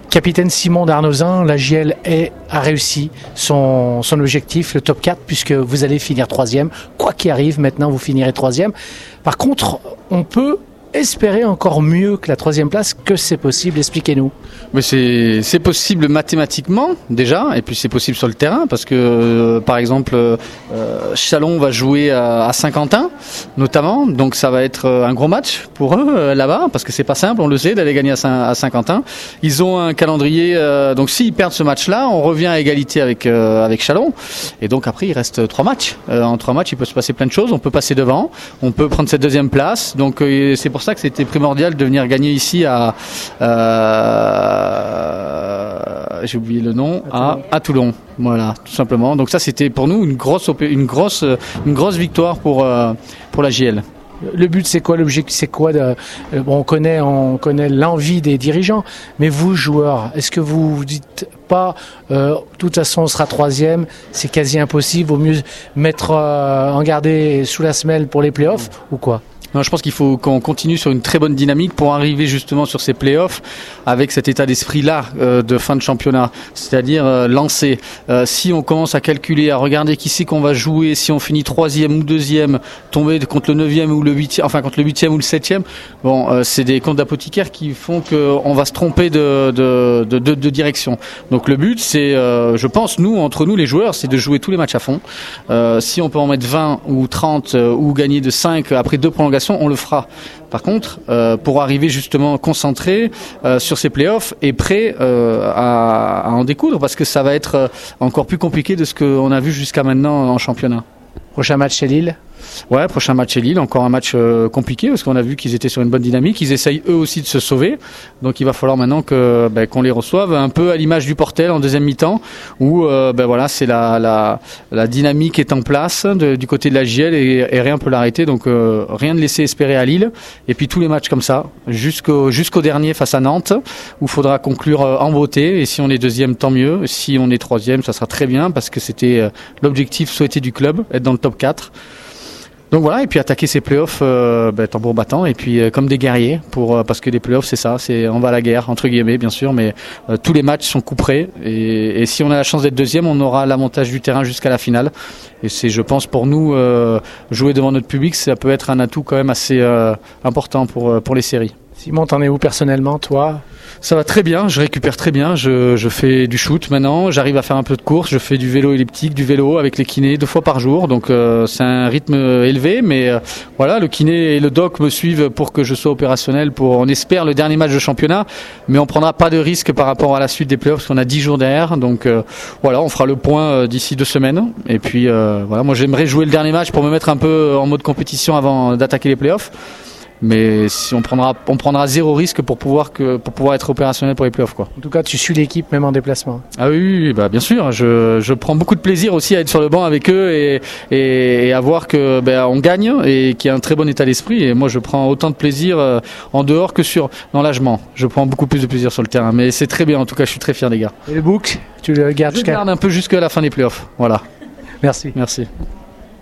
Capitaine Simon Darnozin, la JL a réussi son objectif, le top 4, puisque vous allez finir 3e. Quoi qu'il arrive, maintenant vous finirez 3e. Par contre, on peut espérer encore mieux que la 3e place. Que c'est possible? Expliquez-nous. Mais c'est possible mathématiquement déjà, et puis c'est possible sur le terrain parce que par exemple Châlons va jouer à Saint-Quentin notamment, donc ça va être un gros match pour eux là-bas parce que c'est pas simple, on le sait, d'aller gagner à Saint-Quentin. Ils ont un calendrier, donc s'ils perdent ce match-là, on revient à égalité avec Châlons, et donc après il reste 3 matchs. En 3 matchs il peut se passer plein de choses, on peut passer devant, on peut prendre cette 2e place, donc c'est pour ça que c'était primordial de venir gagner ici j'ai oublié le nom, à Toulon. Voilà, tout simplement. Donc ça, c'était pour nous une grosse victoire pour la JL. Le but, c'est quoi? L'objectif, c'est quoi? On connaît l'envie des dirigeants, mais vous, joueurs, est-ce que vous vous dites pas, de toute façon, on sera 3e, c'est quasi impossible, vaut mieux mettre en garder sous la semelle pour les playoffs ou quoi? Non, je pense qu'il faut qu'on continue sur une très bonne dynamique pour arriver justement sur ces playoffs avec cet état d'esprit-là de fin de championnat, c'est-à-dire lancer. Si on commence à calculer, à regarder qui c'est qu'on va jouer, si on finit 3e ou 2e, tomber contre le 9e ou le 8e, enfin contre le 8e ou le 7e, bon, c'est des comptes d'apothicaire qui font qu'on va se tromper de direction. Donc le but, c'est, je pense, entre nous les joueurs, c'est de jouer tous les matchs à fond. Si on peut en mettre 20 ou 30 ou gagner de 5 après 2 prolongations, on le fera. Par contre, pour arriver justement concentré sur ces playoffs et prêt à en découdre, parce que ça va être encore plus compliqué de ce qu'on a vu jusqu'à maintenant en championnat. Prochain match chez Lille? Ouais, prochain match chez Lille, encore un match compliqué parce qu'on a vu qu'ils étaient sur une bonne dynamique, ils essayent eux aussi de se sauver, donc il va falloir maintenant qu'on les reçoive un peu à l'image du Portel en 2e mi-temps où voilà, c'est la dynamique est en place du côté de la JL et rien peut l'arrêter, donc rien de laisser espérer à Lille, et puis tous les matchs comme ça jusqu'au dernier face à Nantes où il faudra conclure en beauté, et si on est 2e tant mieux, si on est 3e ça sera très bien parce que c'était l'objectif souhaité du club, être dans le top 4. Donc voilà, et puis attaquer ces playoffs tambour battant, et puis comme des guerriers, parce que les playoffs c'est ça, on va à la guerre entre guillemets bien sûr, mais tous les matchs sont couperés, et si on a la chance d'être 2e, on aura l'avantage du terrain jusqu'à la finale, et c'est, je pense, pour nous jouer devant notre public, ça peut être un atout quand même assez important pour les séries. Simon, t'en es où personnellement, toi? Ça va très bien, je récupère très bien, je fais du shoot maintenant, j'arrive à faire un peu de course, je fais du vélo elliptique, du vélo avec les kinés 2 fois par jour, donc c'est un rythme élevé, mais voilà, le kiné et le doc me suivent pour que je sois opérationnel pour, on espère, le dernier match de championnat, mais on prendra pas de risque par rapport à la suite des playoffs parce qu'on a 10 jours derrière, donc voilà, on fera le point d'ici 2 semaines, et puis voilà, moi j'aimerais jouer le dernier match pour me mettre un peu en mode compétition avant d'attaquer les playoffs. Mais si on prendra 0 risque pour pouvoir être opérationnel pour les playoffs, quoi. En tout cas, tu suis l'équipe même en déplacement. Ah oui, bien sûr. Je prends beaucoup de plaisir aussi à être sur le banc avec eux et à voir que on gagne et qu'il y a un très bon état d'esprit. Et moi, je prends autant de plaisir en dehors que dans l'âgement. Je prends beaucoup plus de plaisir sur le terrain. Mais c'est très bien. En tout cas, je suis très fier des gars. Et le book, tu le gardes Je garde un peu jusqu'à la fin des playoffs. Voilà. Merci. Merci.